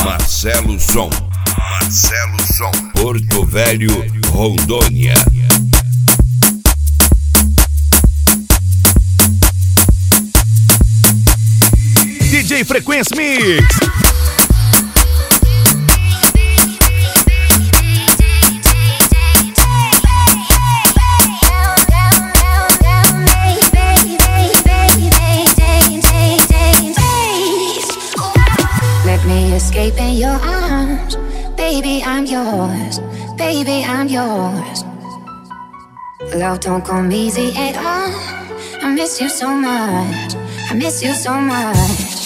Marcelo Som. Marcelo Som. Porto Velho, Rondônia. DJ Frequência Mix. Let me escape in your arms. Baby, I'm yours. Baby, I'm yours. Love don't come easy at all. I miss you so much. I miss you so much.